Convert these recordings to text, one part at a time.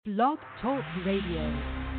Blog Talk Radio.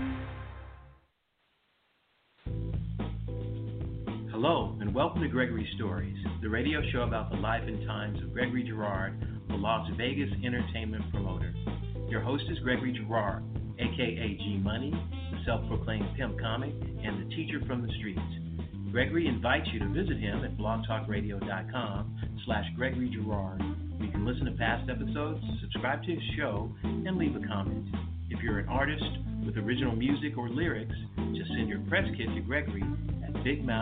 Hello, and welcome to Gregory Stories, the radio show about the life and times of Gregory Girard, the Las Vegas entertainment promoter. Your host is Gregory Girard, a.k.a. G Money, the self-proclaimed pimp comic, and the teacher from the streets. Gregory invites you to visit him at blogtalkradio.com/Gregory Girard. You can listen to past episodes, subscribe to his show, and leave a comment. If you're an artist with original music or lyrics, just send your press kit to Gregory at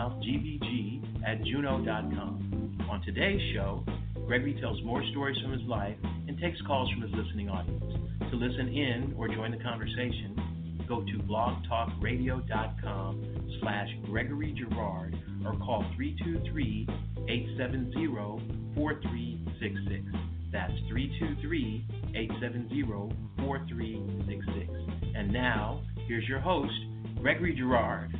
bigmouthgbg@juno.com. On today's show, Gregory tells more stories from his life and takes calls from his listening audience. To listen in or join the conversation, go to blogtalkradio.com/Gregory Girard or call 323-870-4366. That's 323-870-4366. And now, here's your host, Gregory Girard.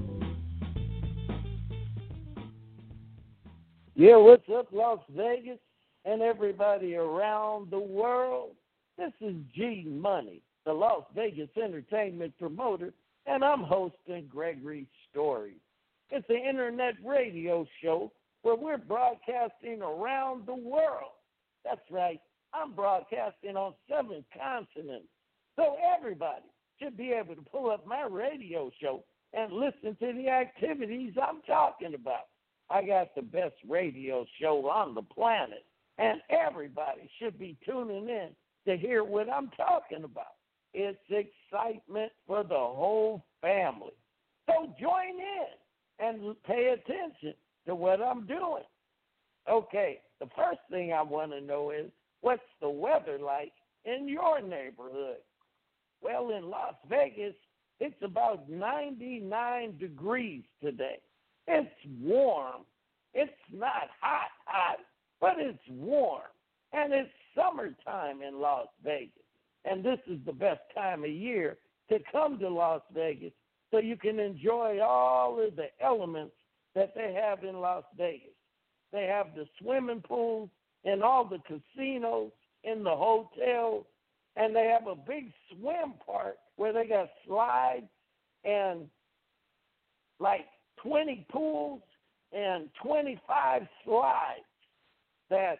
Yeah, what's up, Las Vegas and everybody around the world? This is G Money, the Las Vegas entertainment promoter, and I'm hosting Gregory Stories. It's an internet radio show where we're broadcasting around the world. That's right, I'm broadcasting on 7 continents. So everybody should be able to pull up my radio show and listen to the activities I'm talking about. I got the best radio show on the planet, and everybody should be tuning in to hear what I'm talking about. It's excitement for the whole family. So join in and pay attention to what I'm doing. Okay, the first thing I want to know is, what's the weather like in your neighborhood? Well, in Las Vegas, it's about 99 degrees today. It's warm. It's not hot, but it's warm. And it's summertime in Las Vegas. And this is the best time of year to come to Las Vegas so you can enjoy all of the elements that they have in Las Vegas. They have the swimming pools and all the casinos in the hotels, and they have a big swim park where they got slides and like 20 pools and 25 slides that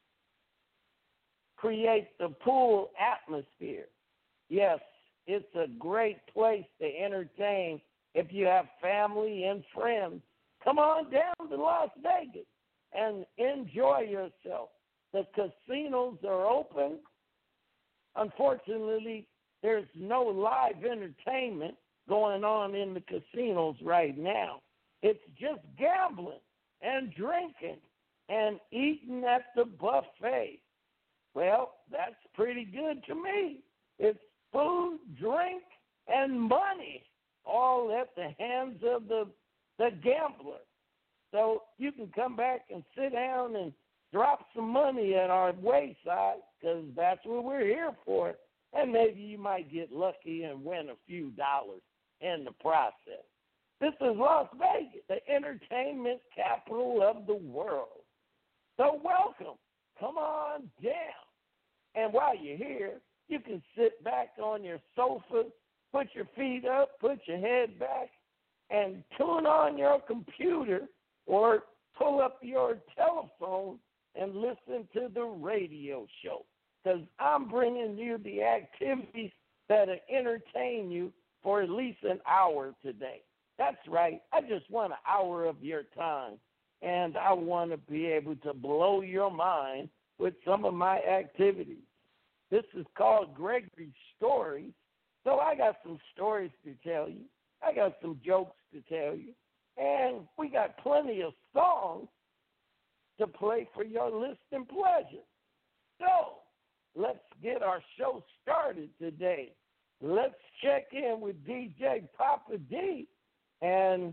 create the pool atmosphere. Yes, it's a great place to entertain if you have family and friends. Come on down to Las Vegas and enjoy yourself. The casinos are open. Unfortunately, there's no live entertainment going on in the casinos right now. It's just gambling and drinking and eating at the buffet. Well, that's pretty good to me. It's food, drink, and money, all at the hands of the gambler. So you can come back and sit down and drop some money at our wayside, because that's what we're here for. And maybe you might get lucky and win a few dollars in the process. This is Las Vegas, the entertainment capital of the world. So welcome. Come on down. And while you're here, you can sit back on your sofa, put your feet up, put your head back, and tune on your computer or pull up your telephone and listen to the radio show, because I'm bringing you the activities that will entertain you for at least an hour today. That's right. I just want an hour of your time, and I want to be able to blow your mind with some of my activities. This is called Gregory Stories, so I got some stories to tell you. I got some jokes to tell you, and we got plenty of songs to play for your listening pleasure. So let's get our show started today. Let's check in with DJ Papa D and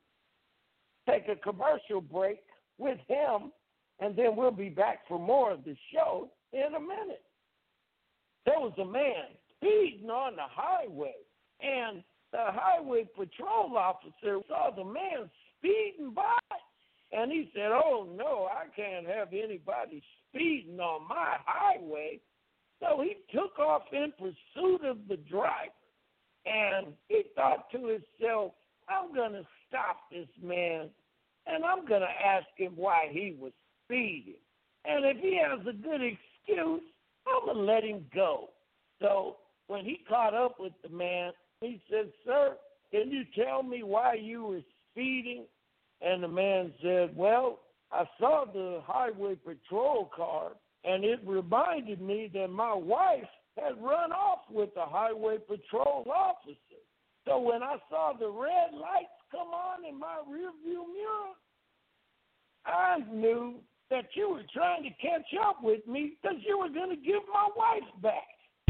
take a commercial break with him, and then we'll be back for more of the show in a minute. There was a man speeding on the highway, and the highway patrol officer saw the man speeding by, and he said, "Oh, no, I can't have anybody speeding on my highway." So he took off in pursuit of the driver, and he thought to himself, I'm going to stop this man, and I'm going to ask him why he was speeding. And if he has a good excuse, I'm going to let him go. So when he caught up with the man, he said, sir, can you tell me why you were speeding? And the man said, well, I saw the highway patrol car, and it reminded me that my wife had run off with the highway patrol officer. So when I saw the red lights come on in my rearview mirror, I knew that you were trying to catch up with me because you were going to give my wife back.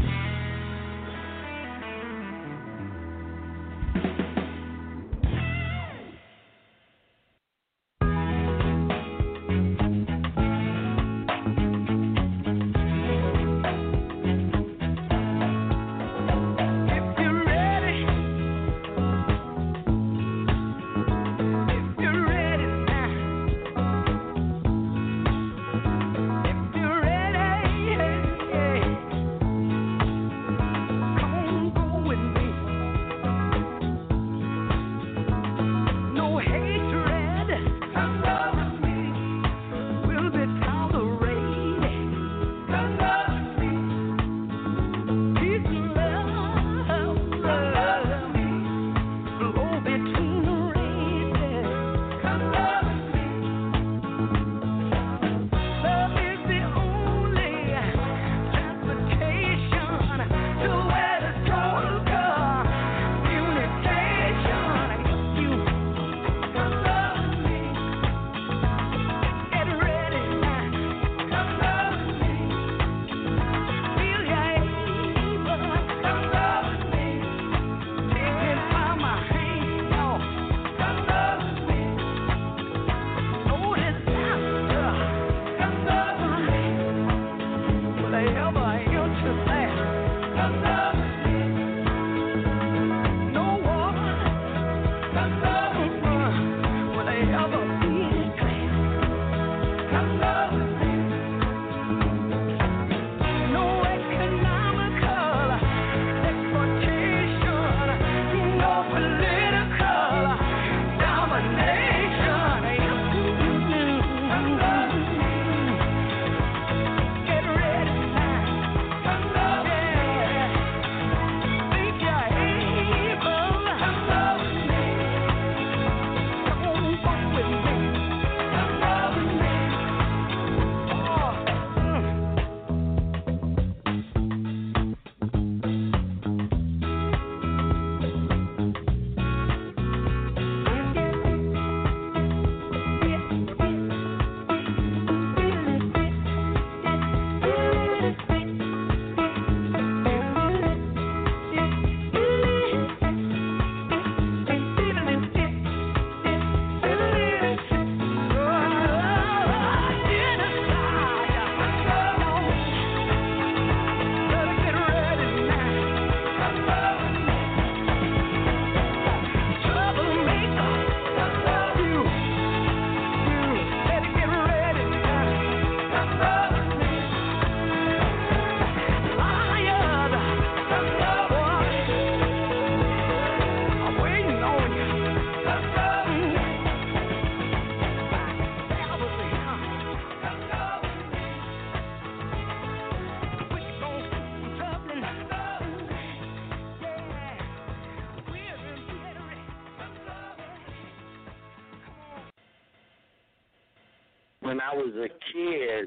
When I was a kid,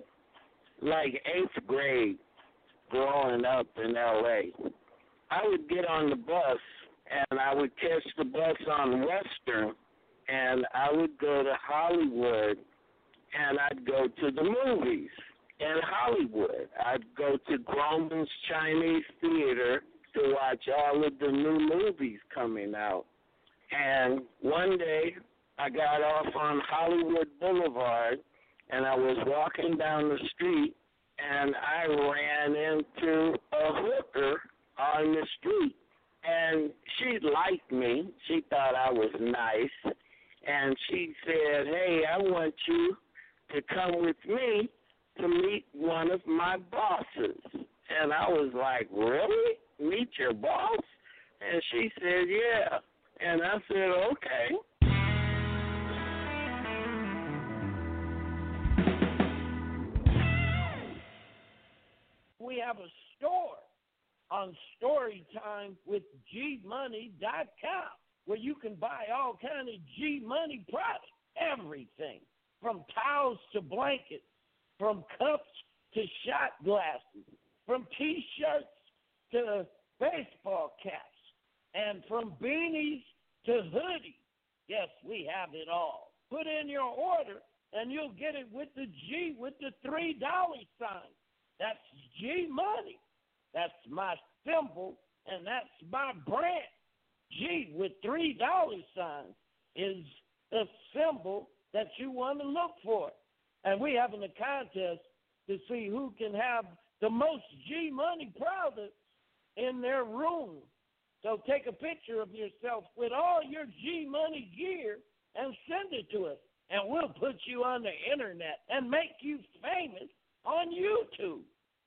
like 8th grade, growing up in L.A., I would get on the bus, and I would catch the bus on Western, and I would go to Hollywood, and I'd go to the movies in Hollywood. I'd go to Grauman's Chinese Theater to watch all of the new movies coming out. And one day, I got off on Hollywood Boulevard, and I was walking down the street, and I ran into a hooker on the street. And she liked me. She thought I was nice. And she said, hey, I want you to come with me to meet one of my bosses. And I was like, really? Meet your boss? And she said, yeah. And I said, okay. We have a store on StoryTimeWithGMoney.com where you can buy all kind of G Money products, everything from towels to blankets, from cups to shot glasses, from T-shirts to baseball caps, and from beanies to hoodies. Yes, we have it all. Put in your order, and you'll get it with the G with the $3 sign. That's G Money. That's my symbol, and that's my brand. G with $3 signs is the symbol that you want to look for. And we're having a contest to see who can have the most G Money products in their room. So take a picture of yourself with all your G Money gear and send it to us. And we'll put you on the internet and make you famous on YouTube.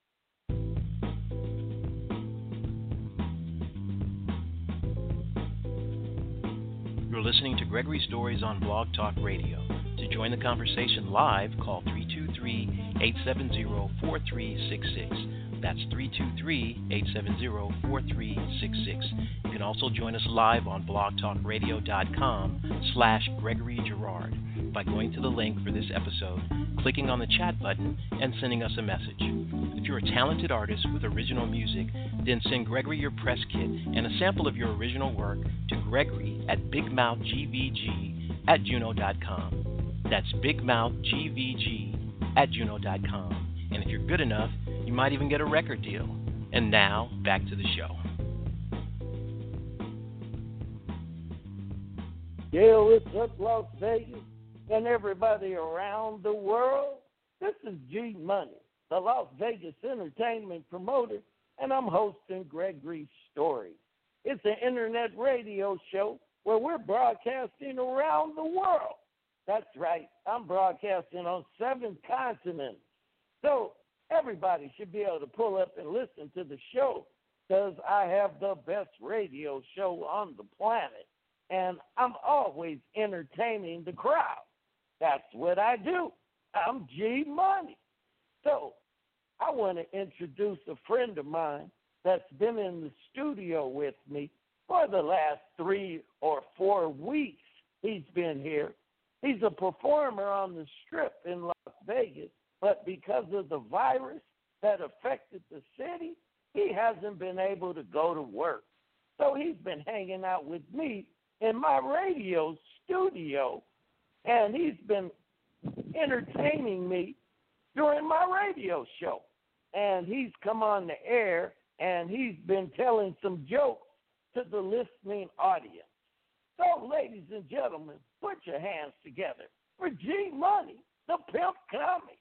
You're listening to Gregory Stories on Blog Talk Radio. To join the conversation live, call 323-870-4366. That's 323-870-4366. You can also join us live on blogtalkradio.com/Gregory Girard by going to the link for this episode, clicking on the chat button, and sending us a message. If you're a talented artist with original music, then send Gregory your press kit and a sample of your original work to Gregory at bigmouthgvg@juno.com. That's bigmouthgvg@juno.com. And if you're good enough, you might even get a record deal. And now, back to the show. Yeah, what's up, Las Vegas, and everybody around the world? This is G Money, the Las Vegas entertainment promoter, and I'm hosting Gregory Stories. It's an internet radio show where we're broadcasting around the world. That's right, I'm broadcasting on 7 continents. So everybody should be able to pull up and listen to the show because I have the best radio show on the planet. And I'm always entertaining the crowd. That's what I do. I'm G Money. So I want to introduce a friend of mine that's been in the studio with me for the last 3 or 4 weeks. He's been here. He's a performer on the Strip in Las Vegas, but because of the virus that affected the city, he hasn't been able to go to work. So he's been hanging out with me in my radio studio, and he's been entertaining me during my radio show. And he's come on the air, and he's been telling some jokes to the listening audience. So, ladies and gentlemen, put your hands together for G Money, the Pimp Comic.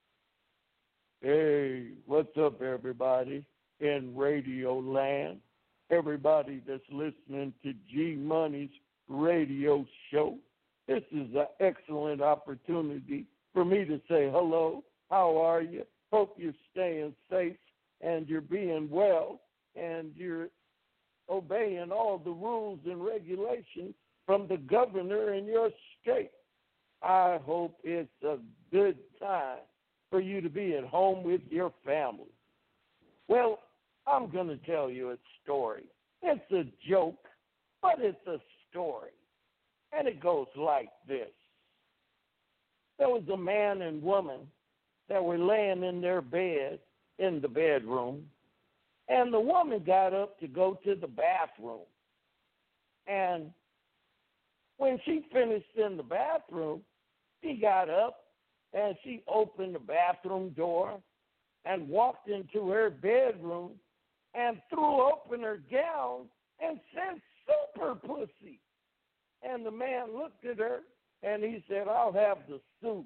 Hey, what's up, everybody in Radio Land? Everybody that's listening to G Money's radio show. This is an excellent opportunity for me to say hello. How are you? Hope you're staying safe and you're being well and you're obeying all the rules and regulations from the governor in your state. I hope it's a good time for you to be at home with your family. Well, I'm going to tell you a story. It's a joke, but it's a story. And it goes like this. There was a man and woman that were laying in their bed in the bedroom, and the woman got up to go to the bathroom. And when she finished in the bathroom, she got up and she opened the bathroom door and walked into her bedroom and threw open her gown and said, "Super pussy." And the man looked at her and he said, "I'll have the soup."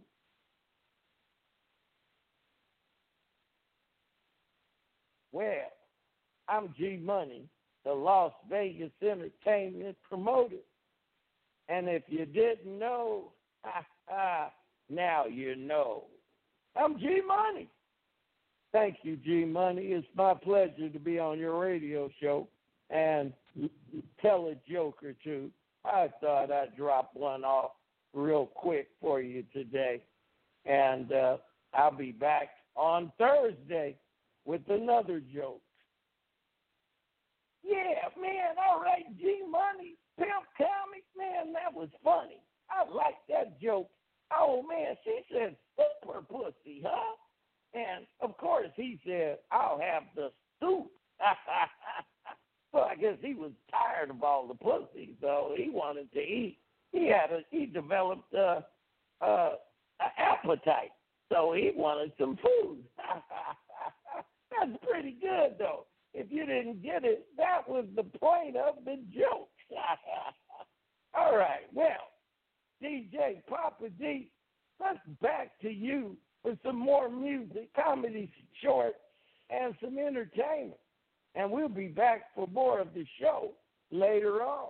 Well, I'm G Money, the Las Vegas entertainment promoter. And if you didn't know, now you know. I'm G Money. Thank you, G Money. It's my pleasure to be on your radio show and tell a joke or two. I thought I'd drop one off real quick for you today. And I'll be back on Thursday with another joke. Yeah, man, all right, G Money, Pimp Comics, man, that was funny. I like that joke. Oh, man, she said, super pussy, huh? And, of course, he said, I'll have the soup. So I guess he was tired of all the pussy, so he wanted to eat. He developed an appetite, so he wanted some food. That's pretty good, though. If you didn't get it, that was the point of the joke. All right, well, DJ Papa D, let's back to you for some more music, comedy short, and some entertainment. And we'll be back for more of the show later on.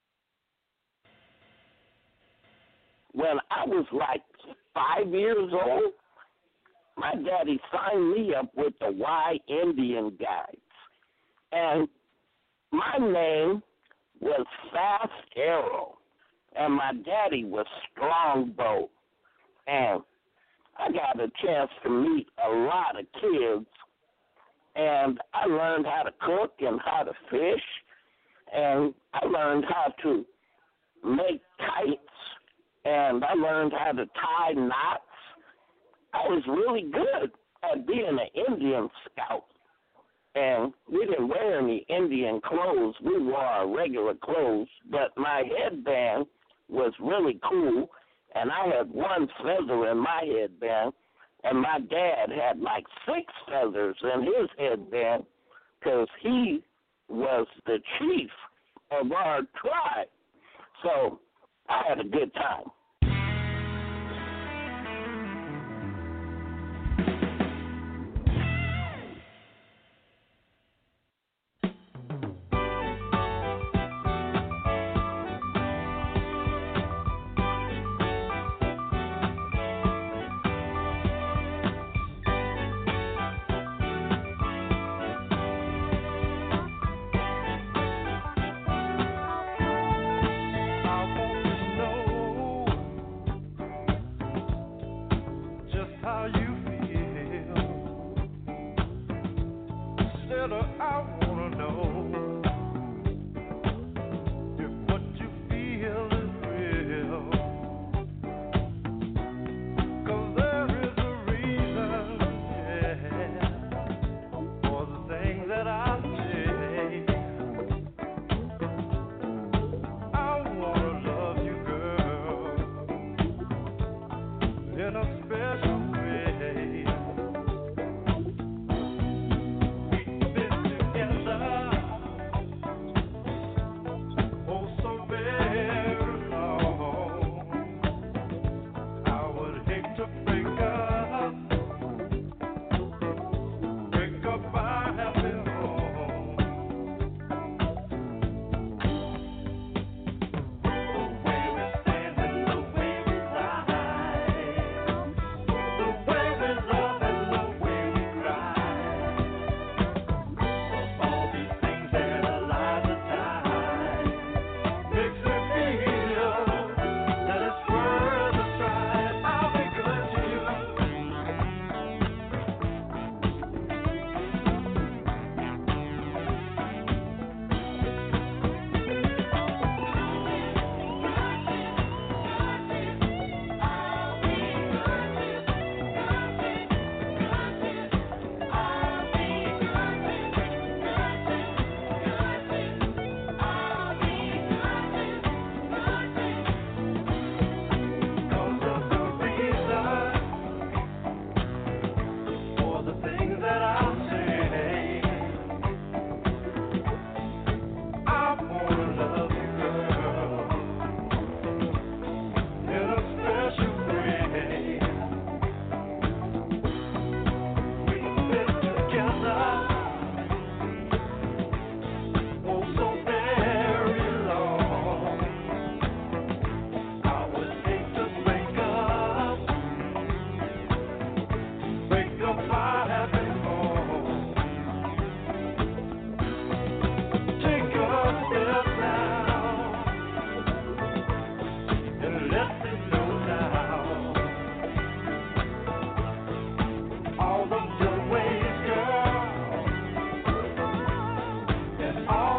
When I was like 5 years old, my daddy signed me up with the Y Indian Guides. And my name was Fast Arrow, and my daddy was Strongbow. And I got a chance to meet a lot of kids, and I learned how to cook and how to fish, and I learned how to make kites, and I learned how to tie knots. I was really good at being an Indian scout. And we didn't wear any Indian clothes. We wore our regular clothes, but my headband was really cool, and I had one feather in my headband, and my dad had like 6 feathers in his headband because he was the chief of our tribe. So I had a good time.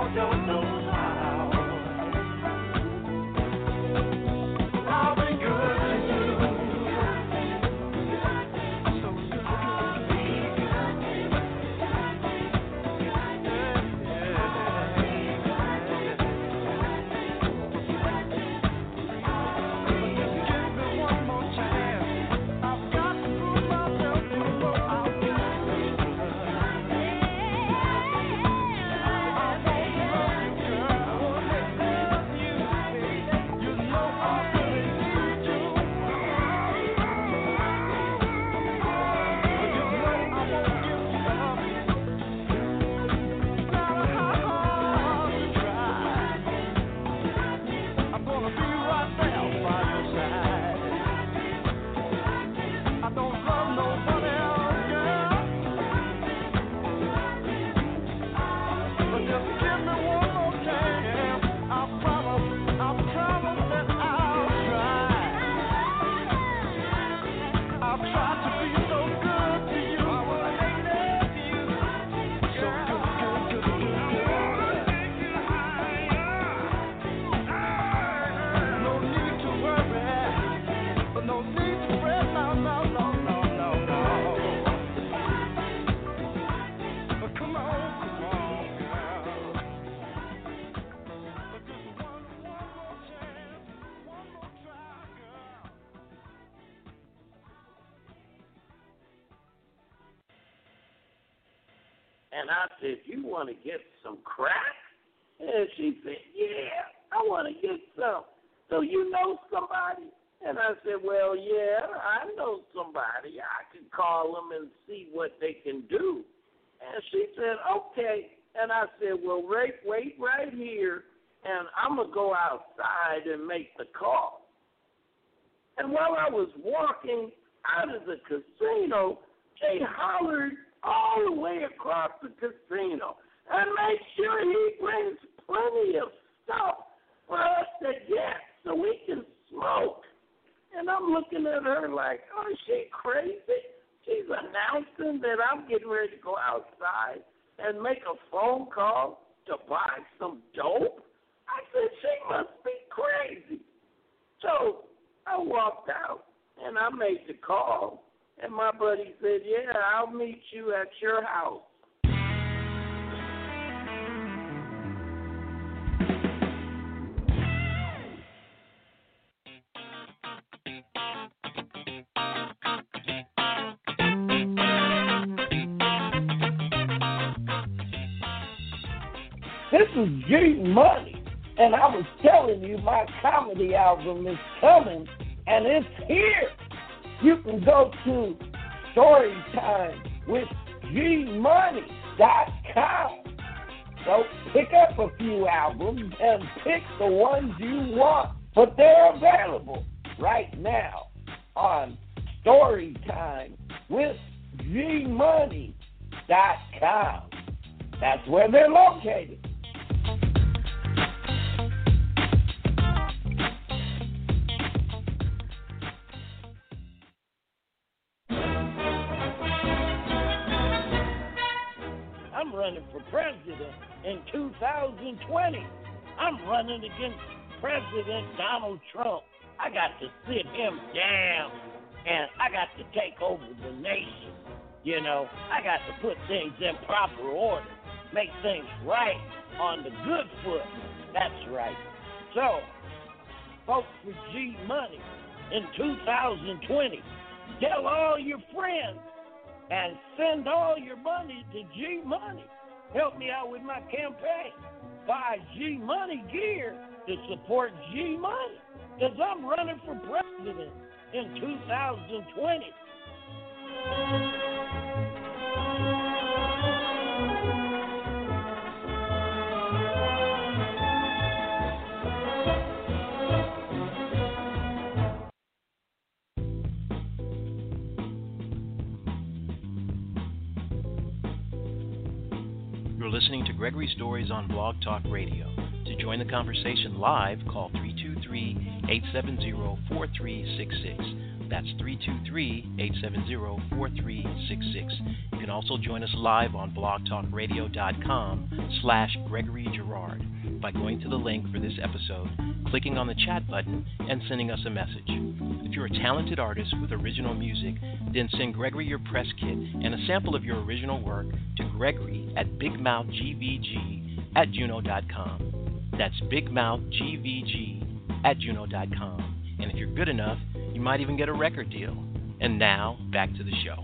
And I said, you want to get some crack? And she said, yeah, I want to get some. So you know somebody? And I said, well, yeah, I know somebody. I can call them and see what they can do. And she said, okay. And I said, well, wait right here, and I'm going to go outside and make the call. And while I was walking out of the casino, they hollered all the way across the casino and make sure he brings plenty of stuff for us to get so we can smoke. And I'm looking at her like, oh, is she crazy? She's announcing that I'm getting ready to go outside and make a phone call to buy some dope? I said, she must be crazy. So I walked out and I made the call. And my buddy said, yeah, I'll meet you at your house. This is G Money, and I was telling you my comedy album is coming, and it's here. You can go to StorytimeWithGMoney.com. So pick up a few albums and pick the ones you want, but they're available right now on StorytimeWithGMoney.com. That's where they're located. I'm running for president in 2020. I'm running against President Donald Trump. I got to sit him down, and I got to take over the nation. You know, I got to put things in proper order, make things right on the good foot. That's right. So, vote for G Money in 2020. Tell all your friends and send all your money to G Money. Help me out with my campaign. Buy G Money gear to support G Money, because I'm running for president in 2020. You're listening to Gregory Stories on Blog Talk Radio. To join the conversation live, call 323-870-4366. That's 323-870-4366. You can also join us live on blogtalkradio.com/Gregory Girard by going to the link for this episode, clicking on the chat button, and sending us a message. If you're a talented artist with original music, then send Gregory your press kit and a sample of your original work to Gregory at bigmouthgvg@juno.com. That's bigmouthgvg@juno.com. And if you're good enough, you might even get a record deal. And now, back to the show.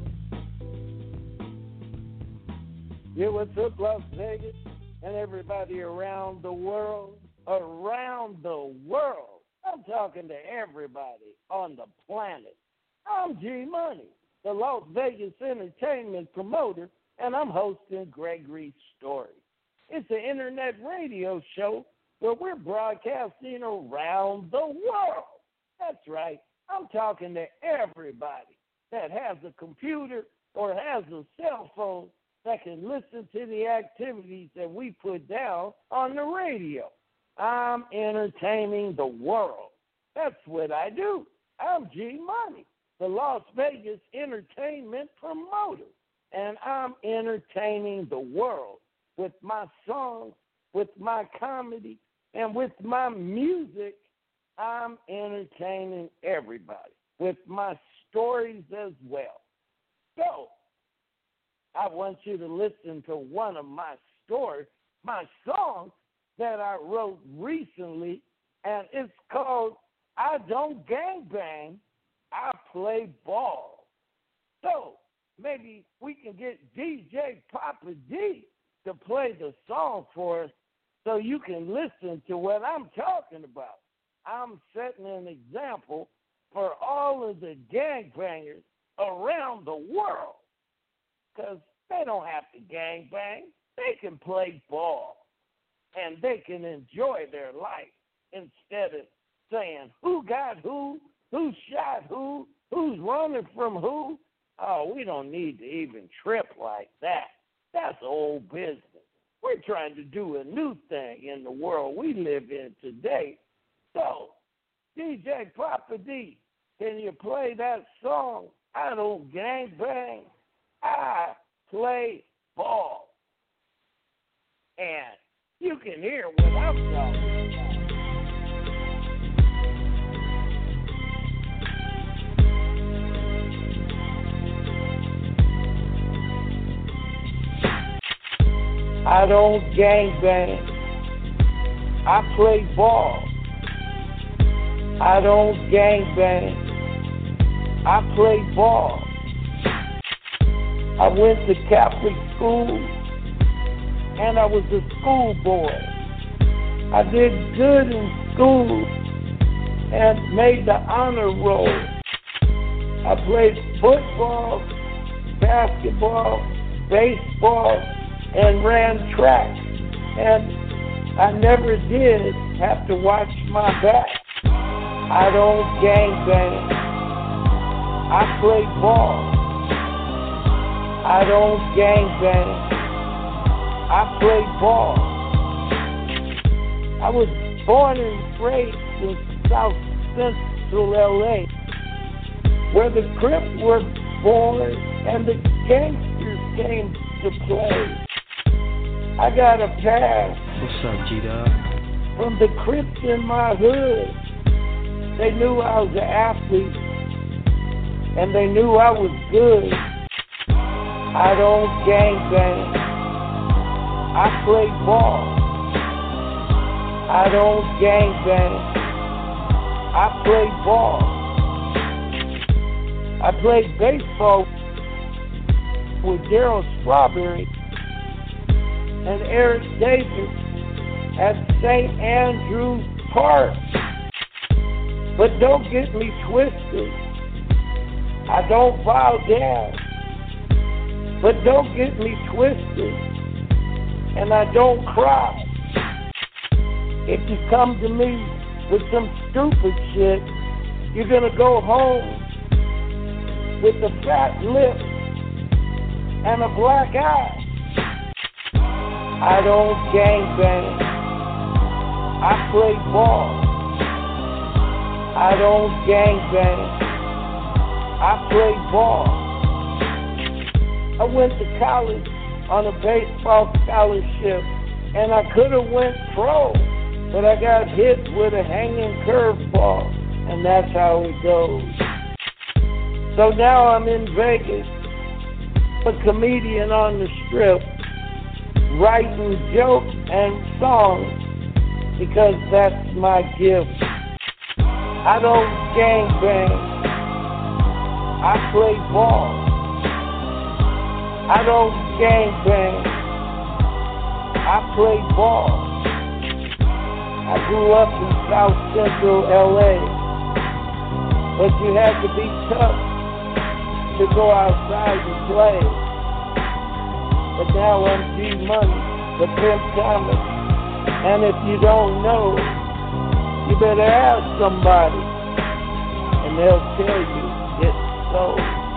Yeah, what's up, Las Vegas, and everybody around the world? Around the world. I'm talking to everybody on the planet. I'm G Money, the Las Vegas entertainment promoter, and I'm hosting Gregory's Story. It's an internet radio show where we're broadcasting around the world. That's right. I'm talking to everybody that has a computer or has a cell phone that can listen to the activities that we put down on the radio. I'm entertaining the world. That's what I do. I'm G Money, the Las Vegas entertainment promoter, and I'm entertaining the world with my songs, with my comedy, and with my music. I'm entertaining everybody with my stories as well. So, I want you to listen to one of my stories, my songs that I wrote recently, and it's called I Don't Gangbang, I Play Ball. So, maybe we can get DJ Papa D to play the song for us so you can listen to what I'm talking about. I'm setting an example for all of the gangbangers around the world, because they don't have to gangbang. They can play ball, and they can enjoy their life instead of saying who got who shot who's running from who. Oh, we don't need to even trip like that. That's old business. We're trying to do a new thing in the world we live in today. So, DJ Papa D, can you play that song, I Don't Gangbang, I Play Ball? And you can hear what I'm talking about. I don't gangbang, I play ball. I don't gangbang, I play ball. I went to Catholic school, and I was a schoolboy. I did good in school and made the honor roll. I played football, basketball, baseball, and ran track. And I never did have to watch my back. I don't gangbang, I play ball. I don't gangbang, I play ball. I was born and raised in South Central LA, where the Crips were born and the gangsters came to play. I got a pass. What's up, G-Dog? From the Crips in my hood. They knew I was an athlete, and they knew I was good. I don't gangbang, I play ball. I don't gangbang, I play ball. I played baseball with Darryl Strawberry and Eric Davis at St. Andrews Park. But don't get me twisted. I don't bow down. But don't get me twisted. And I don't cry. If you come to me with some stupid shit, you're gonna go home with a fat lip and a black eye. I don't gangbang. I play ball. I don't gangbang. I played ball. I went to college on a baseball scholarship, and I could have went pro, but I got hit with a hanging curveball, and that's how it goes. So now I'm in Vegas, a comedian on the Strip, writing jokes and songs because that's my gift. I don't gangbang. I play ball. I don't gangbang. I play ball. I grew up in South Central LA, but you had to be tough to go outside and play. But now I'm G-Money, the Pimp Thomas, and if you don't know, you better ask somebody, and they'll tell you it's so.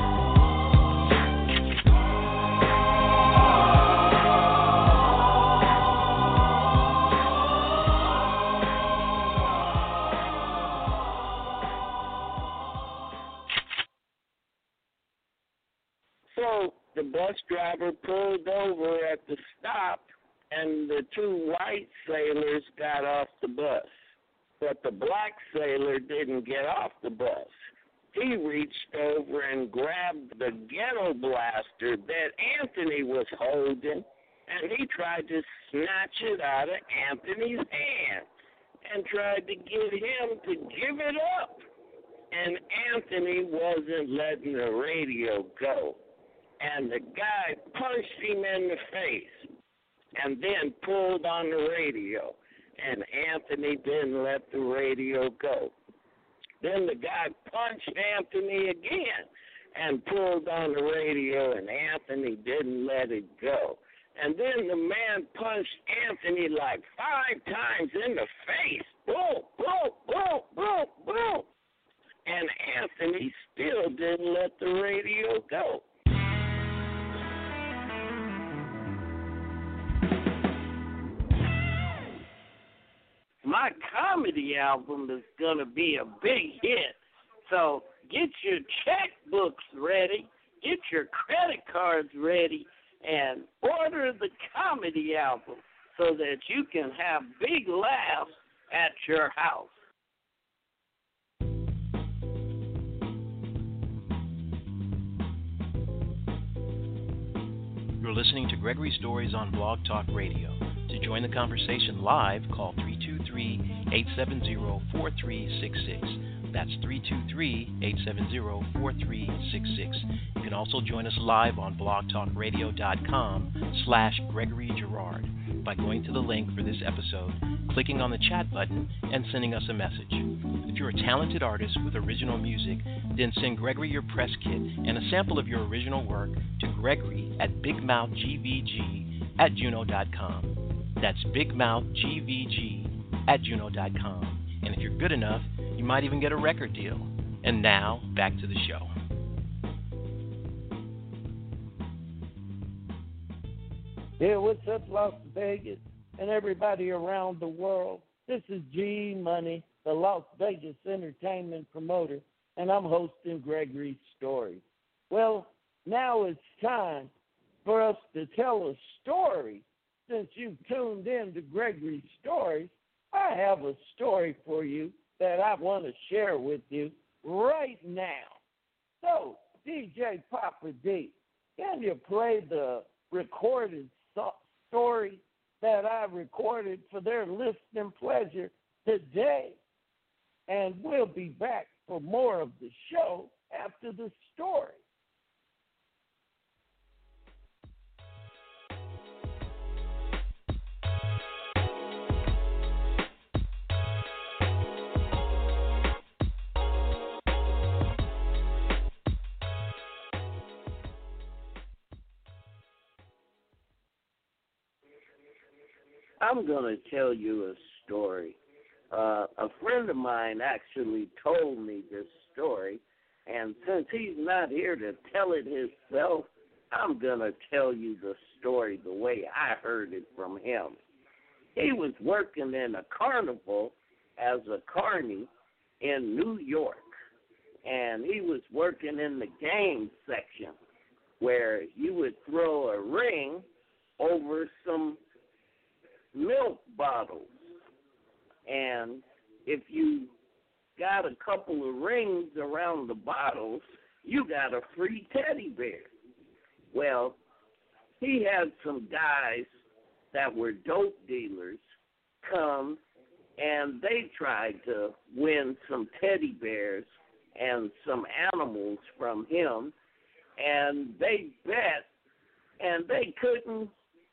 So the bus driver pulled over at the stop, and the two white sailors got off the bus. But the black sailor didn't get off the bus. He reached over and grabbed the ghetto blaster that Anthony was holding, and he tried to snatch it out of Anthony's hand and tried to get him to give it up. And Anthony wasn't letting the radio go. And the guy punched him in the face and then pulled on the radio. And Anthony didn't let the radio go. Then the guy punched Anthony again and pulled on the radio, and Anthony didn't let it go. And then the man punched Anthony like 5 times in the face. Boom, boom, boom, boom, boom. And Anthony still didn't let the radio go. My comedy album is going to be a big hit. So get your checkbooks ready, get your credit cards ready, and order the comedy album so that you can have big laughs at your house. You're listening to Gregory Stories on Blog Talk Radio. To join the conversation live, call 323-870-4366. That's 323-870-4366. You can also join us live on blogtalkradio.com/Gregory Girard by going to the link for this episode, clicking on the chat button, and sending us a message. If you're a talented artist with original music, then send Gregory your press kit and a sample of your original work to Gregory at bigmouthgvg@juno.com. That's bigmouthgvg@juno.com. And if you're good enough, you might even get a record deal. And now, back to the show. Yeah, what's up, Las Vegas, and everybody around the world? This is G-Money, the Las Vegas entertainment promoter, and I'm hosting Gregory's Stories. Well, now it's time for us to tell a story. Since you've tuned in to Gregory's Stories, I have a story for you that I want to share with you right now. So, DJ Papa D, can you play the recorded story that I recorded for their listening pleasure today? And we'll be back for more of the show after the story. I'm going to tell you a story. A friend of mine actually told me this story, and since he's not here to tell it himself, I'm going to tell you the story the way I heard it from him. He was working in a carnival as a carny in New York, and he was working in the game section where you would throw a ring over some milk bottles. And if you got a couple of rings around the bottles, you got a free teddy bear. Well, he had some guys that were dope dealers come, and they tried to win some teddy bears and some animals from him, and they bet, and they couldn't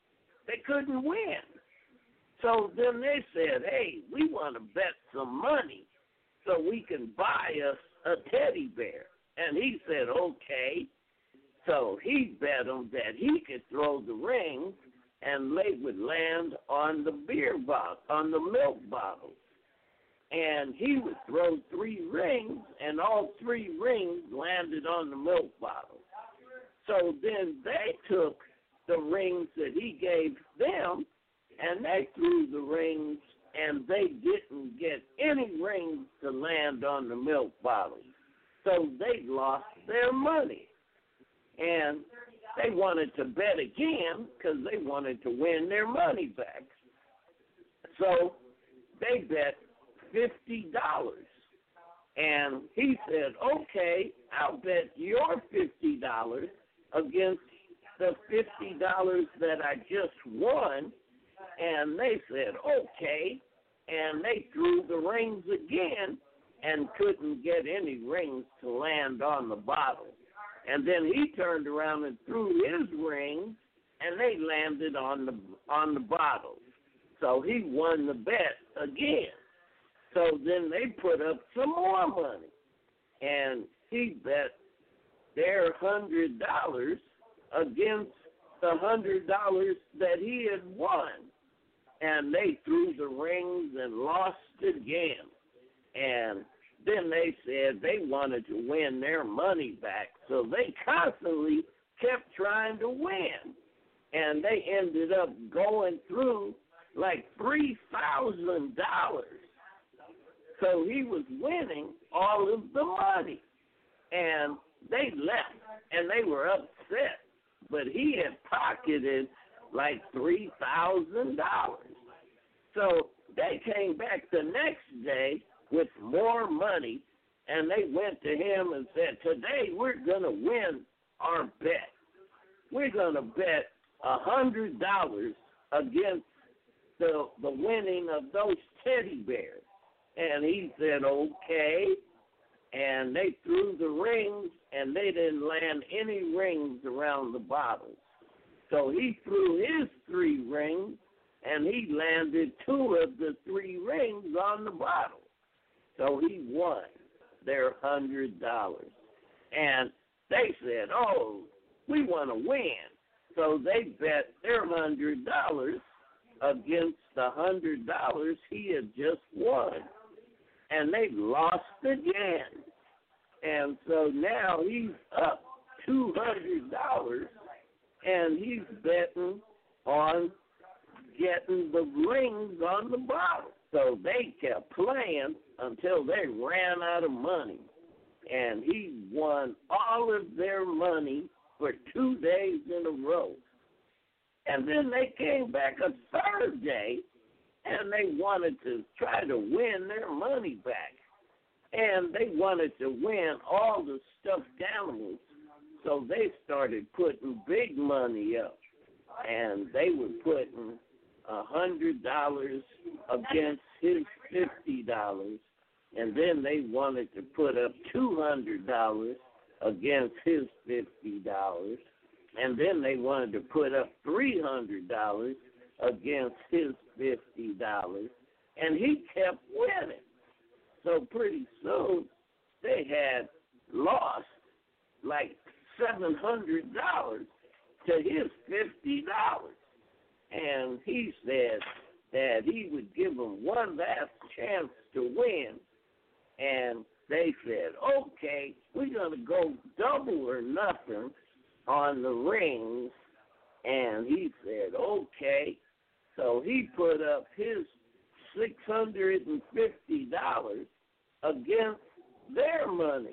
win. So then they said, hey, we want to bet some money so we can buy us a teddy bear. And he said, okay. So he bet him that he could throw the rings and they would land on the beer bottle, on the milk bottles. And he would throw 3 rings, and all 3 rings landed on the milk bottle. So then they took the rings that he gave them, and they threw the rings, and they didn't get any rings to land on the milk bottles. So they lost their money. And they wanted to bet again because they wanted to win their money back. So they bet $50. And he said, okay, I'll bet your $50 against the $50 that I just won. And they said, okay. And they threw the rings again and couldn't get any rings to land on the bottle. And then he turned around and threw his rings, and they landed on the bottles. So he won the bet again. So then they put up some more money, and he bet their $100 against the $100 that he had won. And they threw the rings and lost again. And then they said they wanted to win their money back, so they constantly kept trying to win. And they ended up going through like $3,000. So he was winning all of the money. And they left, and they were upset. But he had pocketed like $3,000. So they came back the next day with more money, and they went to him and said, today we're going to win our bet. We're going to bet $100 against the winning of those teddy bears. And he said, okay. And they threw the rings, and they didn't land any rings around the bottles. So he threw his 3 rings, and he landed 2 of the 3 rings on the bottle. So he won their $100. And they said, oh, we want to win. So they bet their $100 against the $100 he had just won. And they lost again. And so now he's up $200, and he's betting on getting the rings on the bottle. So they kept playing until they ran out of money. And he won all of their money for 2 days in a row. And then they came back a third day, and they wanted to try to win their money back. And they wanted to win all the stuffed animals. So they started putting big money up. And they were putting $100 against his $50, and then they wanted to put up $200 against his $50, and then they wanted to put up $300 against his $50, and he kept winning. So pretty soon they had lost like $700 to his $50. And he said that he would give them one last chance to win. And they said, okay, we're going to go double or nothing on the rings. And he said, okay. So he put up his $650 against their money.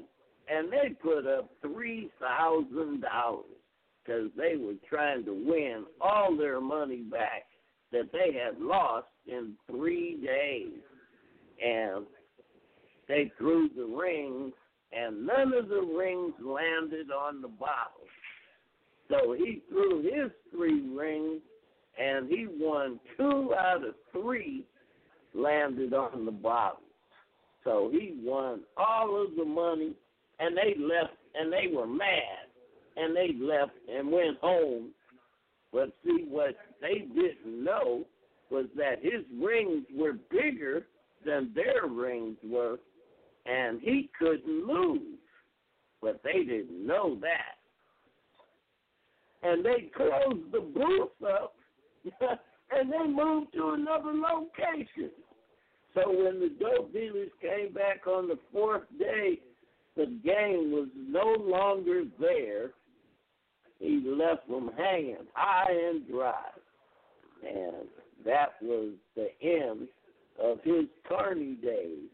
and they put up $3,000 because they were trying to win all their money back that they had lost in 3 days. And they threw the rings, and none of the rings landed on the bottle. So he threw his 3 rings, and he won 2 out of 3 landed on the bottle. So he won all of the money, and they left, and they were mad, and they left and went home. But see, what they didn't know was that his rings were bigger than their rings were, and he couldn't lose. But they didn't know that. And they closed the booth up, and they moved to another location. So when the dope dealers came back on the 4th day, the gang was no longer there. He left them hanging high and dry. And that was the end of his Carney days.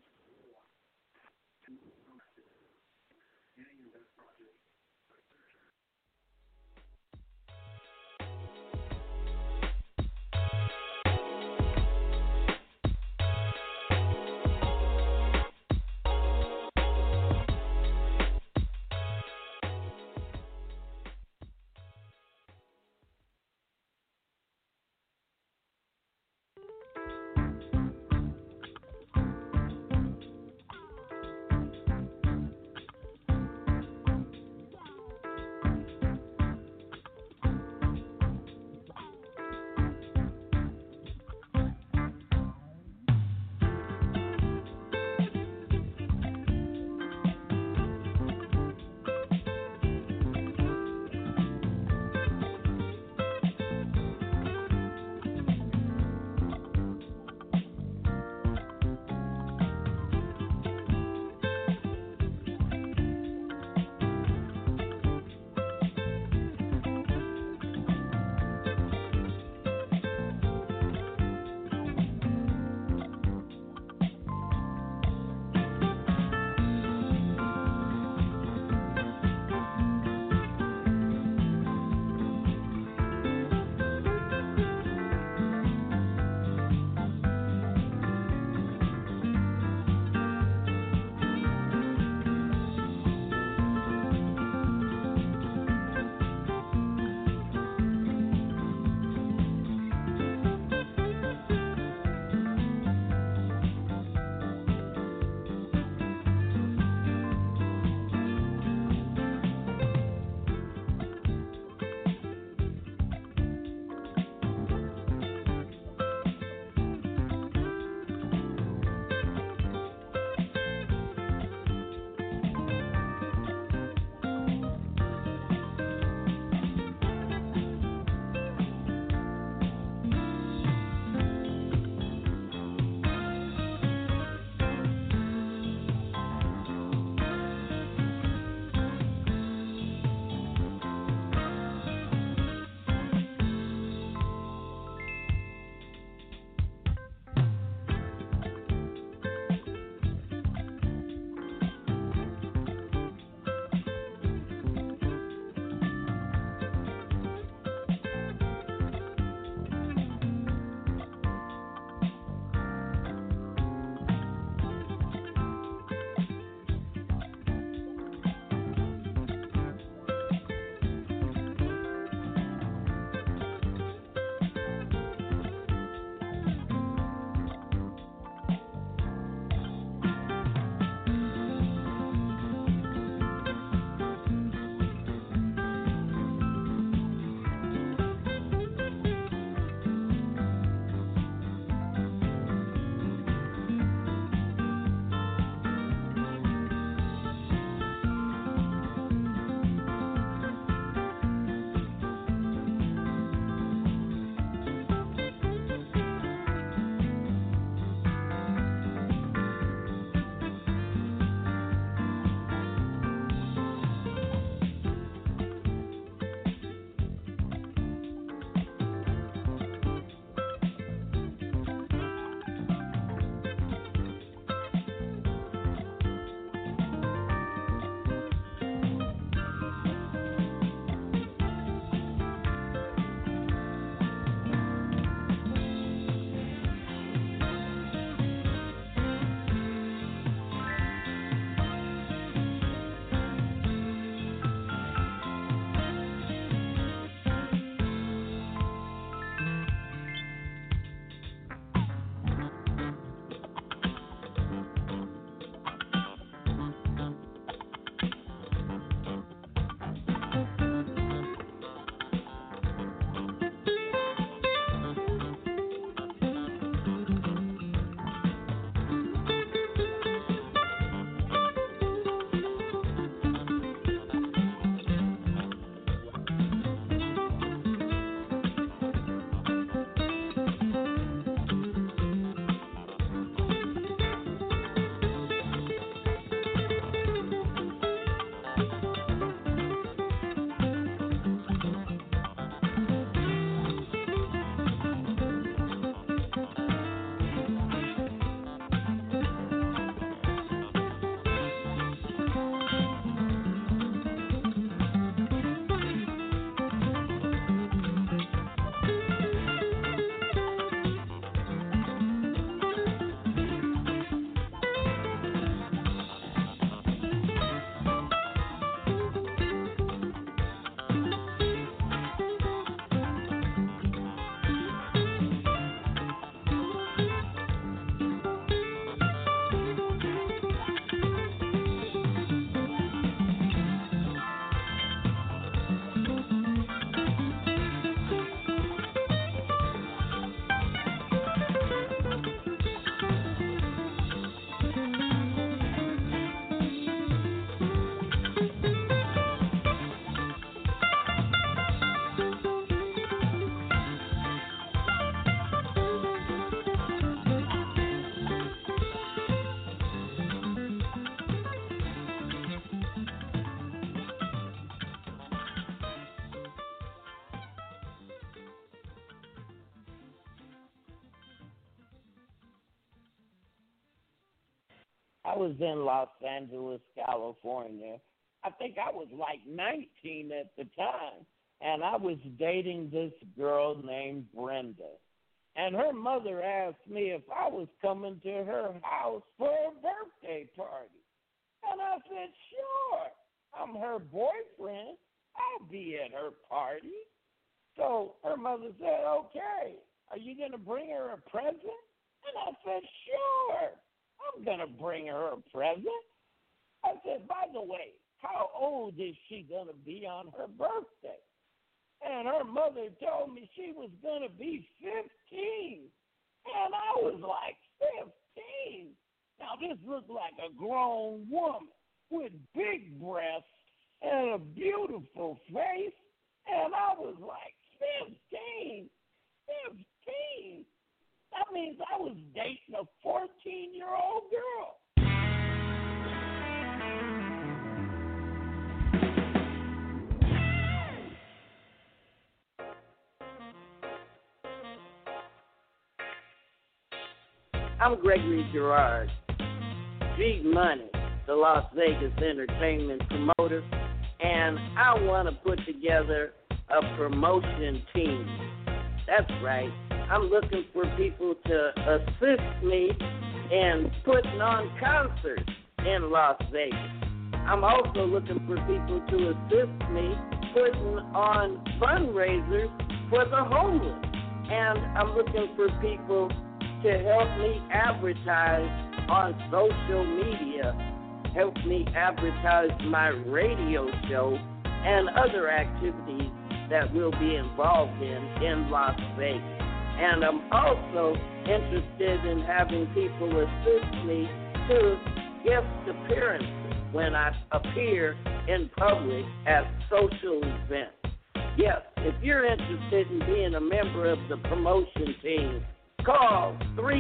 I was in Los Angeles, California. I think I was like 19 at the time, and I was dating this girl named Brenda. And her mother asked me if I was coming to her house for a birthday party. And I said, sure. I'm her boyfriend. I'll be at her party. So her mother said, okay, are you going to bring her a present? And I said, sure. I'm going to bring her a present. I said, by the way, how old is she going to be on her birthday? And her mother told me she was going to be 15. And I was like, 15? Now, this looked like a grown woman with big breasts and a beautiful face. And I was like, 15? 15? That means I was dating a 14-year-old girl. I'm Gregory Girard, G Money, the Las Vegas entertainment promoter, and I want to put together a promotion team. That's right. I'm looking for people to assist me in putting on concerts in Las Vegas. I'm also looking for people to assist me putting on fundraisers for the homeless. And I'm looking for people to help me advertise on social media, help me advertise my radio show and other activities that we'll be involved in Las Vegas. And I'm also interested in having people assist me to guest appearances when I appear in public at social events. Yes, if you're interested in being a member of the promotion team, call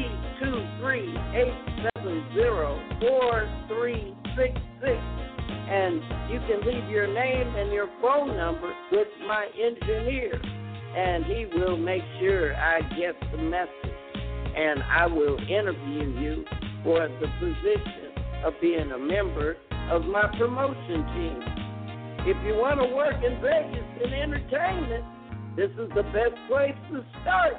323-870-4366, and you can leave your name and your phone number with my engineer, and he will make sure I get the message, and I will interview you for the position of being a member of my promotion team. If you want to work in Vegas in entertainment, this is the best place to start.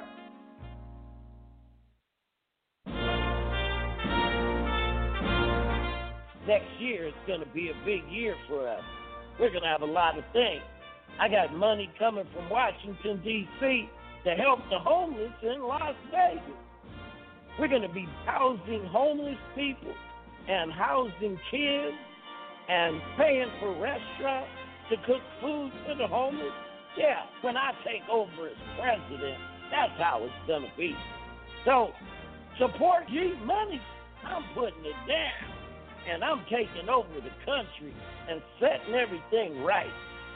Next year is going to be a big year for us. We're going to have a lot of things. I got money coming from Washington, D.C. to help the homeless in Las Vegas. We're going to be housing homeless people and housing kids and paying for restaurants to cook food for the homeless. Yeah, when I take over as president, that's how it's going to be. So, support G Money. I'm putting it down. And I'm taking over the country and setting everything right.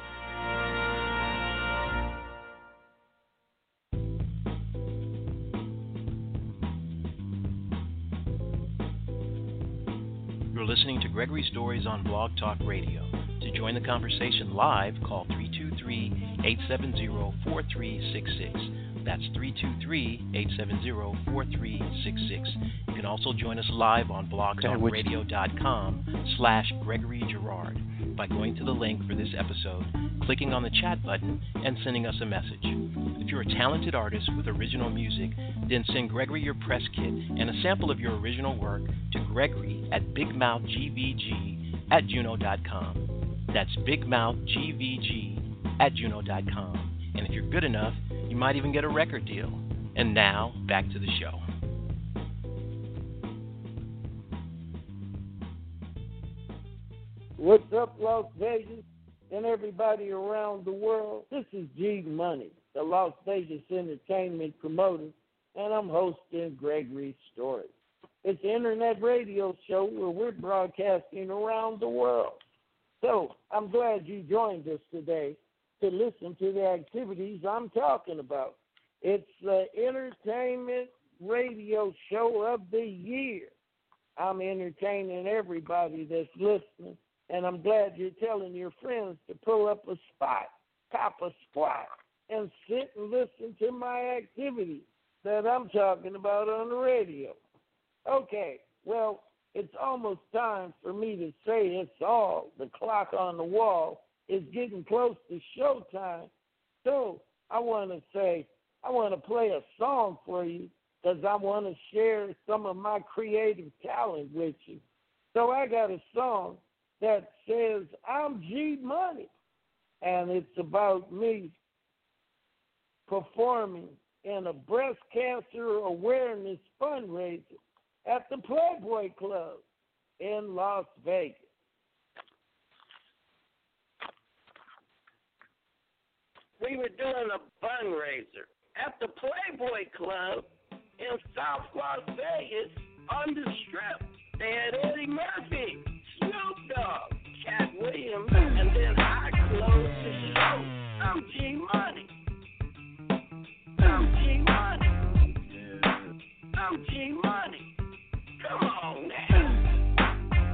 You're listening to Gregory Stories on Blog Talk Radio. To join the conversation live, call 323-870-4366. That's 323-870-4366. You can also join us live on blogtalkradio.com/Gregory Girard by going to the link for this episode, clicking on the chat button, and sending us a message. If you're a talented artist with original music, then send Gregory your press kit and a sample of your original work to Gregory at bigmouthgvg@juno.com. That's bigmouthgvg@juno.com. And if you're good enough, you might even get a record deal. And now, back to the show. What's up, Las Vegas and everybody around the world? This is G Money, the Las Vegas entertainment promoter, and I'm hosting Gregory Stories. It's an internet radio show where we're broadcasting around the world. So I'm glad you joined us today to listen to the activities I'm talking about. It's the entertainment radio show of the year. I'm entertaining everybody that's listening, and I'm glad you're telling your friends to pull up a spot, cop a squat, and sit and listen to my activities that I'm talking about on the radio. Okay, well, it's almost time for me to say it's all. The clock on the wall is getting close to showtime. So I want to play a song for you because I want to share some of my creative talent with you. So I got a song that says I'm G Money, and it's about me performing in a breast cancer awareness fundraiser at the Playboy Club in Las Vegas. We were doing a fundraiser at the Playboy Club in South Las Vegas on the Strip. They had Eddie Murphy, Snoop Dogg, Cat Williams, and then I closed the show. I'm G Money. I'm G Money. I'm G Money. Come on now.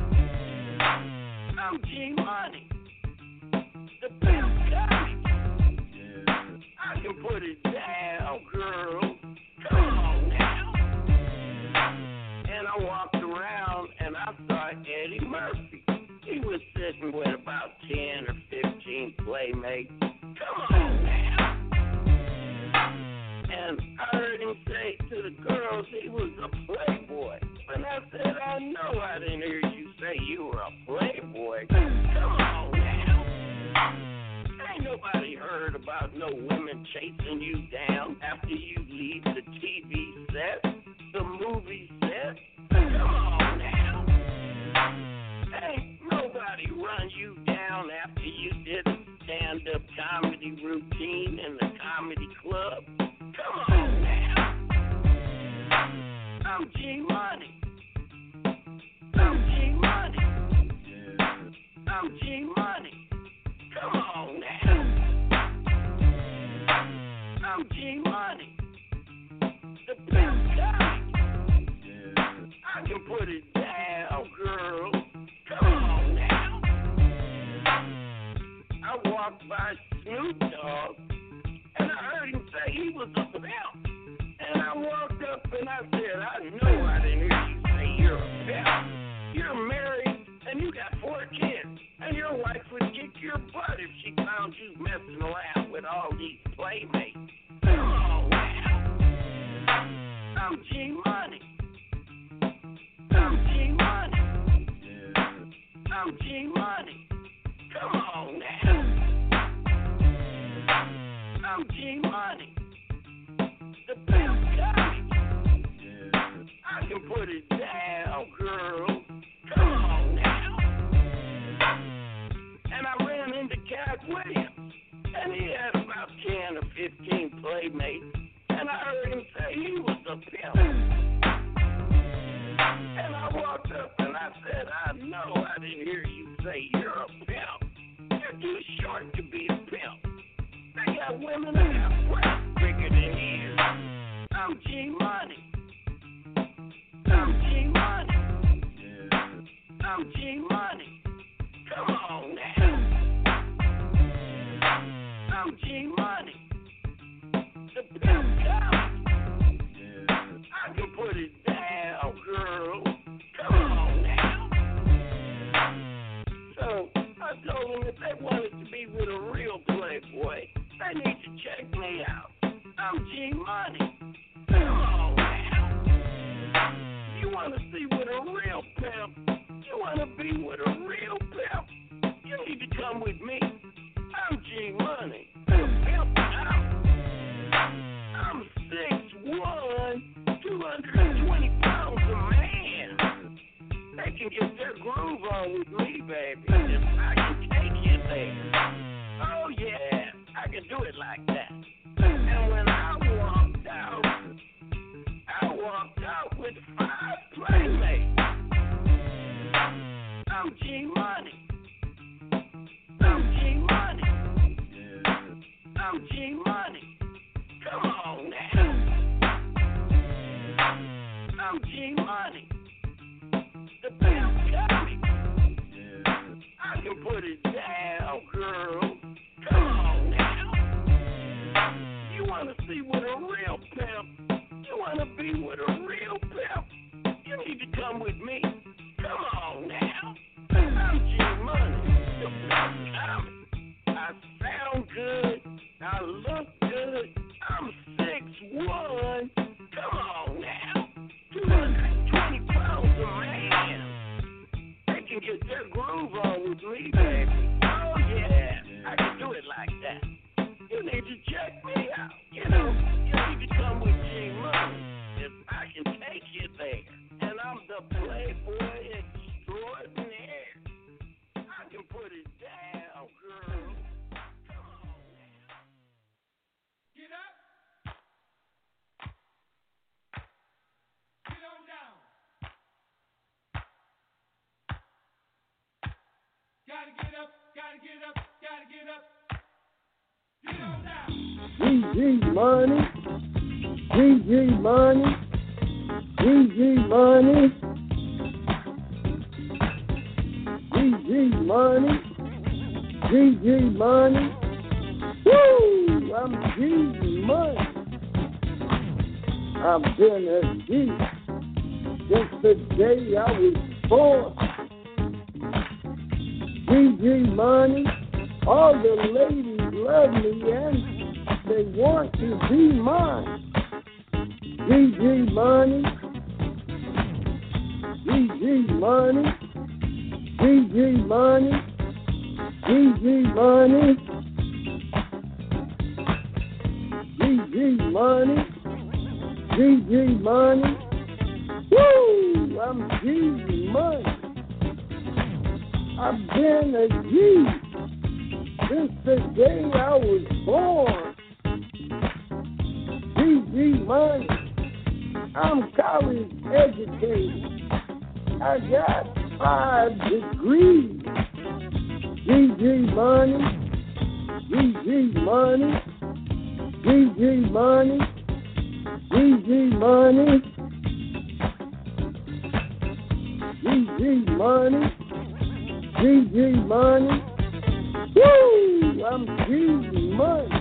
I'm G Money. The best guy. I can put it down, girl. Come on now. And I walked around and I saw Eddie Murphy. He was sitting with about 10 or 15 playmates. Come on now. And I heard him say to the girls he was a playboy. And I said, I know I didn't hear you say you were a playboy. Come on now. Ain't nobody heard about no women chasing you down after you leave the TV set, the movie set. Come on now. Ain't nobody run you down after you did a stand-up comedy routine in the comedy club. Come on now. I'm G Money. I'm G Money. I'm G Money. Come on now. I'm G Money. The best guy. I can put it down, girl. Come on now. I walked by Snoop Dogg and I heard him say he was a pimp. And I walked up and I said, I know I didn't hear you say you're a pimp. You're married and you got 4 kids. And your wife would kick your butt if she found you messing around with all these playmates. Come on now. I'm G Money. I'm G Money. I'm G Money. Come on now. I'm G Money. The best guy. I can put it down, girl. Come on now. And I ran into Cat Williams, and he had about 10 or 15 playmates, and I heard him say he was a pimp. And I walked up and I said, I know I didn't hear you say you're a pimp. You're too short to be a pimp. They got women that got breasts bigger than you. I'm G Money. I'm G Money. I'm G Money. Come on now. I'm G Money. The best guy. I can put it down, girl. Come on now. So I told them if they wanted to be with a real playboy, they need to check me out. I'm G Money. Come on now. You want to see with a real pimp? You want to be with a real pimp? You need to come with me. I'm G Money. Pimp out. I'm 6'1", 220 pounds a man. They can get their groove on with me, baby. If I can take you there. Oh yeah, I can do it like that. And when I walked out with 5 playmates. I'm G Money. I'm G Money. I'm G Money. Come on now. I'm G Money. The best guy. I can put it down, girl. Come on now. You want to see with a real pimp? You want to be with a real pimp? You need to come with me. smoothly, baby. Oh, yeah, I can do it like that. You need to check me out. You need to come with G Money if I can take you there. And I'm the playboy extraordinaire. I can put it down, girl. Come on now. Get up. Get on down. Gotta get up, gotta get up, gotta get up. Get on down. GG Money, GG Money, GG Money, GG Money, GG Money. Woo! I'm GG Money. I've been a G since the day I was born. GG Money, all the ladies love me and they want to be mine. GG Money, GG Money, GG Money, GG Money, GG Money, GG Money. Woo! I'm GG Money. I've been a G since the day I was born. GG Money. I'm college educated. I got 5 degrees. GG Money. GG Money. GG Money. GG Money. GG Money. GG Money. Woo! I'm GG Money.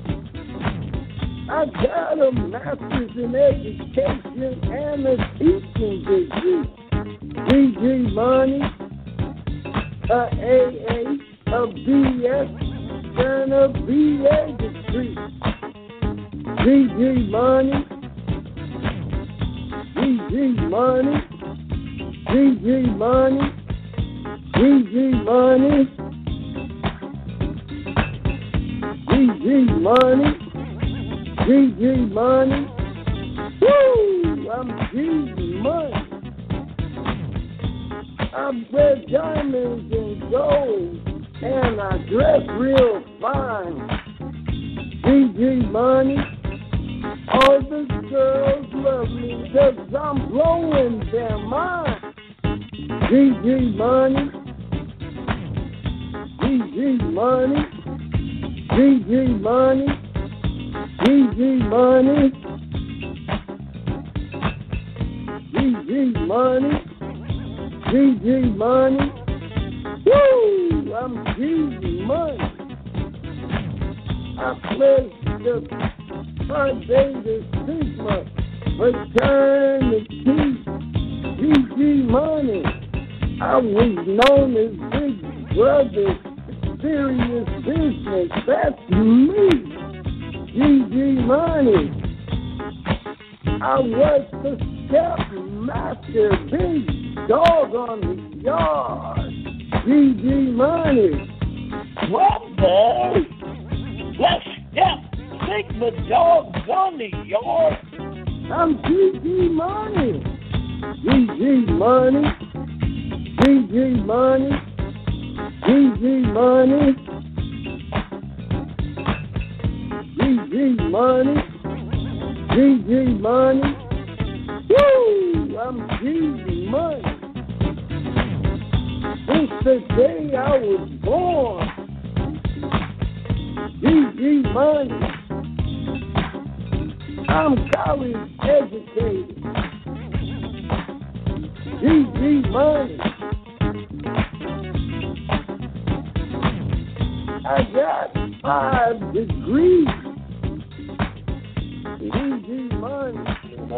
I got a master's in education and a teaching degree. GG Money. A AA, a BS, and a BA degree. GG Money. GG Money. GG Money. GG Money, GG Money, GG Money. Woo! I'm GG Money. I wear diamonds and gold, and I dress real fine. GG Money. All the girls love me 'cause I'm blowing their mind. GG Money. GG Money, GG Money, GG Money, GG Money, GG Money. Woo! I'm GG Money. I pledged the Phi Beta Sigma fraternity. GG Money. I was known as Big Brother. Serious business, that's me. GG Money. I was the stepmaster, big dog on the yard. GG Money. What the? Let's step Sigma dogs on the yard. I'm GG Money. GG Money. GG Money. GG Money, GG Money, GG Money. Woo! I'm GG Money. Since the day I was born. GG Money. I'm college educated. GG Money. I got 5 degrees. GG Money.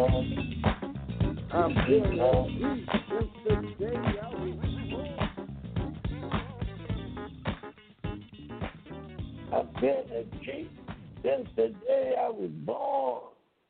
I've been on G since the day I was born. I've been a G since the day I was born.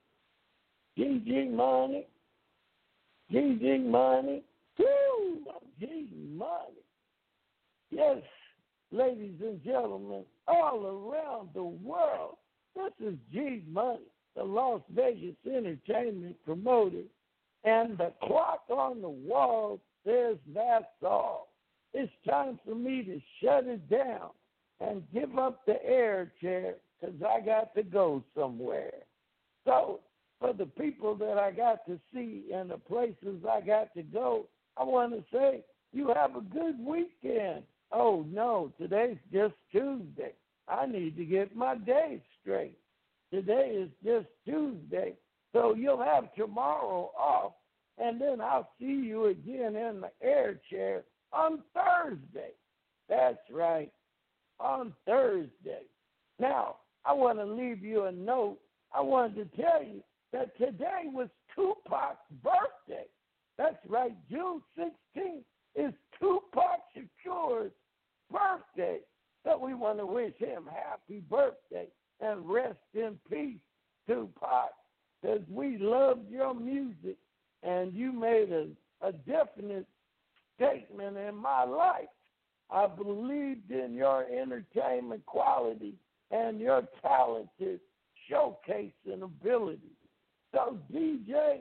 GG Money. GG Money. Woo! GG Money. Yes, ladies and gentlemen, all around the world, this is G Money, the Las Vegas entertainment promoter, and the clock on the wall says that's all. It's time for me to shut it down and give up the air chair because I got to go somewhere. So, for the people that I got to see and the places I got to go, I want to say you have a good weekend. Oh, no, today's just Tuesday. I need to get my day straight. Today is just Tuesday, so you'll have tomorrow off, and then I'll see you again in the air chair on Thursday. That's right, on Thursday. Now, I want to leave you a note. I wanted to tell you that today was Tupac's birthday. That's right, June 16th is Tupac Shakur's birthday. So we want to wish him happy birthday and rest in peace, Tupac, because we loved your music and you made a definite statement in my life. I believed in your entertainment quality and your talented showcasing ability. So, DJ,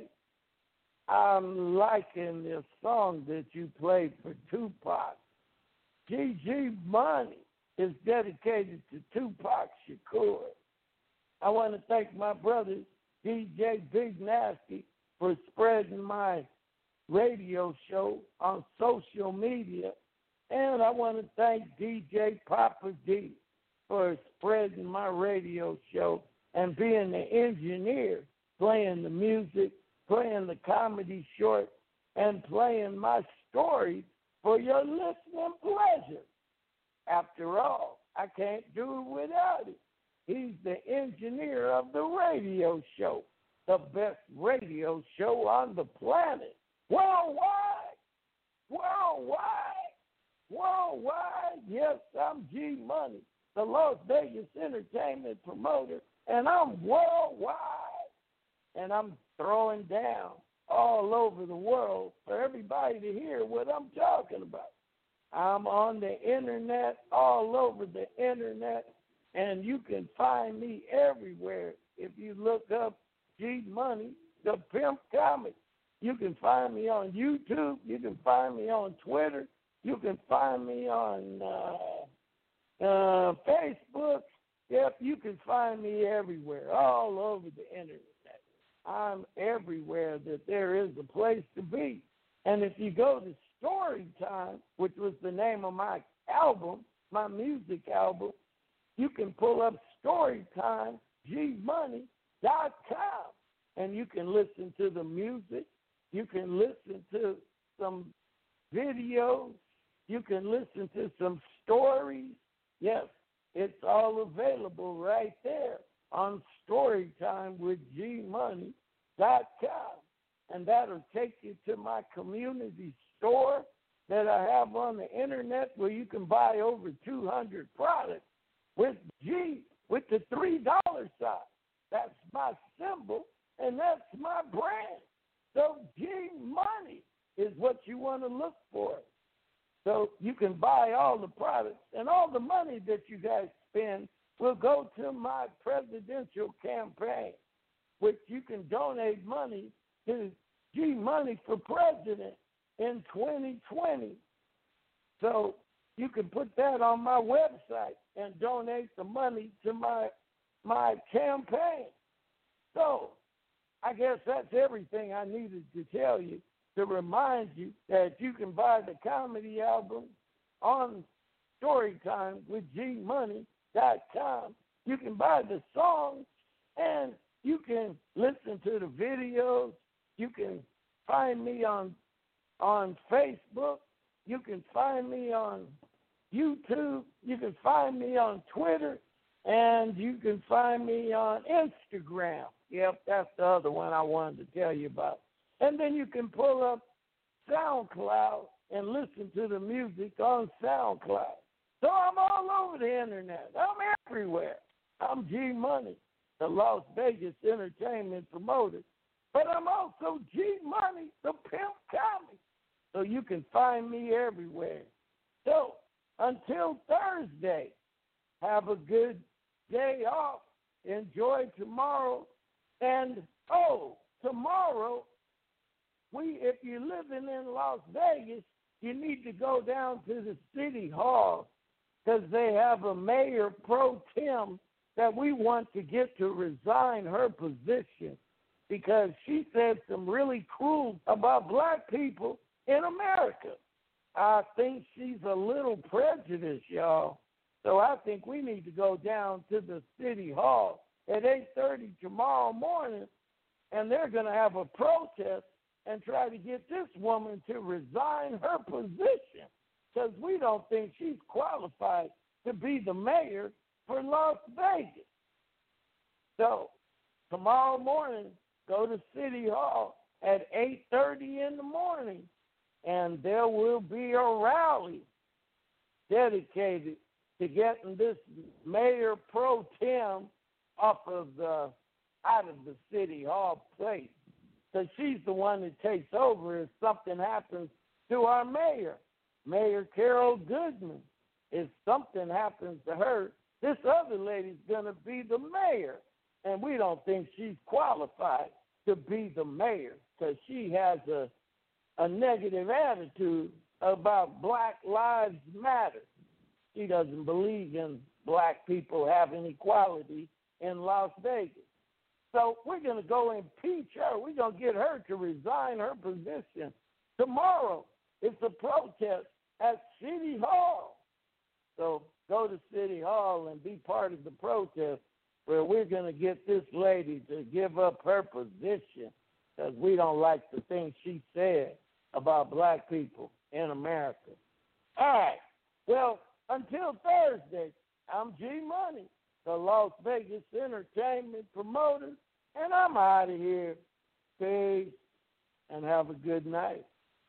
I'm liking this song that you played for Tupac. G Money is dedicated to Tupac Shakur. I want to thank my brother, DJ Big Nasty, for spreading my radio show on social media. And I want to thank DJ Papa D for spreading my radio show and being the engineer, playing the music, playing the comedy short, and playing my stories for your listening pleasure. After all, I can't do it without it. He's the engineer of the radio show, the best radio show on the planet. Worldwide! Yes, I'm G Money, the Las Vegas entertainment promoter, and I'm worldwide. And I'm throwing down all over the world for everybody to hear what I'm talking about. I'm on the internet, all over the internet, and you can find me everywhere. If you look up G Money, the Pimp Comic, you can find me on YouTube, you can find me on Twitter, you can find me on Facebook. Yep, you can find me everywhere, all over the internet. I'm everywhere that there is a place to be. And if you go to Storytime, which was the name of my album, my music album, you can pull up StorytimeGmoney.com, and you can listen to the music. You can listen to some videos. You can listen to some stories. Yes, it's all available right there on StorytimeWithGmoney.com. And that'll take you to my community store that I have on the internet where you can buy over 200 products with G, with the $3 sign. That's my symbol, and that's my brand. So G Money is what you want to look for. So you can buy all the products, and all the money that you guys spend will go to my presidential campaign, which you can donate money to G Money for President in 2020. So you can put that on my website and donate the money to my campaign. So I guess that's everything I needed to tell you, to remind you that you can buy the comedy album on StorytimeWithGmoney.com. You can buy the songs, and you can listen to the videos. You can find me on Facebook. You can find me on YouTube. You can find me on Twitter. And you can find me on Instagram. Yep, that's the other one I wanted to tell you about. And then you can pull up SoundCloud and listen to the music on SoundCloud. So I'm all over the internet. I'm everywhere. I'm G Money, the Las Vegas entertainment promoter. But I'm also G Money, the Pimp Comic. So you can find me everywhere. So until Thursday, have a good day off. Enjoy tomorrow. And, tomorrow, if you're living in Las Vegas, you need to go down to the city hall because they have a mayor pro tem that we want to get to resign her position because she said some really cruel about black people in America. I think she's a little prejudiced, y'all. So I think we need to go down to the city hall at 8:30 tomorrow morning, and they're going to have a protest and try to get this woman to resign her position because we don't think she's qualified to be the mayor for Las Vegas. So tomorrow morning, go to City Hall at 8:30 in the morning, and there will be a rally dedicated to getting this mayor pro tem out of the City Hall place. Because she's the one that takes over if something happens to our mayor, Mayor Carol Goodman. If something happens to her, this other lady's going to be the mayor. And we don't think she's qualified to be the mayor because she has a negative attitude about Black Lives Matter. She doesn't believe in black people having equality in Las Vegas. So we're going to go impeach her. We're going to get her to resign her position. Tomorrow, it's a protest at City Hall. So go to City Hall and be part of the protest where we're going to get this lady to give up her position because we don't like the things she said about black people in America. All right. Well, until Thursday, I'm G Money, the Las Vegas entertainment promoter, and I'm out of here. Peace, and have a good night.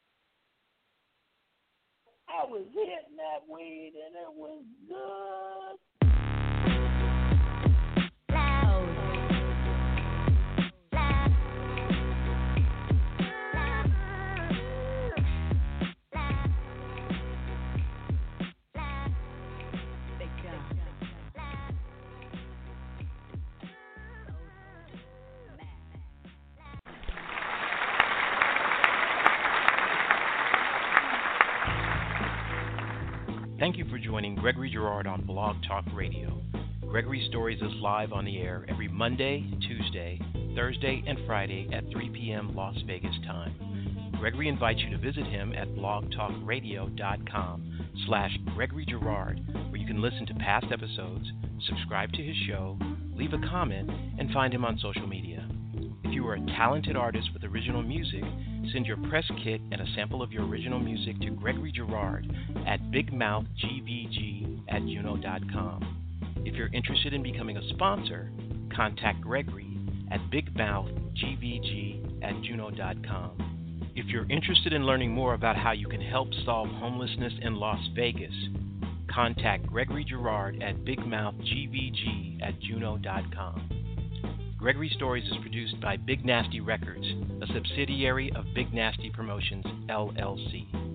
I was hitting that weed, and it was good. Thank you for joining Gregory Girard on Blog Talk Radio. Gregory Stories is live on the air every Monday, Tuesday, Thursday, and Friday at 3 p.m. Las Vegas time. Gregory invites you to visit him at blogtalkradio.com/Gregory Girard, where you can listen to past episodes, subscribe to his show, leave a comment, and find him on social media. If you are a talented artist with original music, send your press kit and a sample of your original music to Gregory Girard at bigmouthgvg@juno.com. If you're interested in becoming a sponsor, contact Gregory at bigmouthgvg@juno.com. If you're interested in learning more about how you can help solve homelessness in Las Vegas, contact Gregory Girard at bigmouthgvg@juno.com. Gregory Stories is produced by Big Nasty Records, a subsidiary of Big Nasty Promotions, LLC.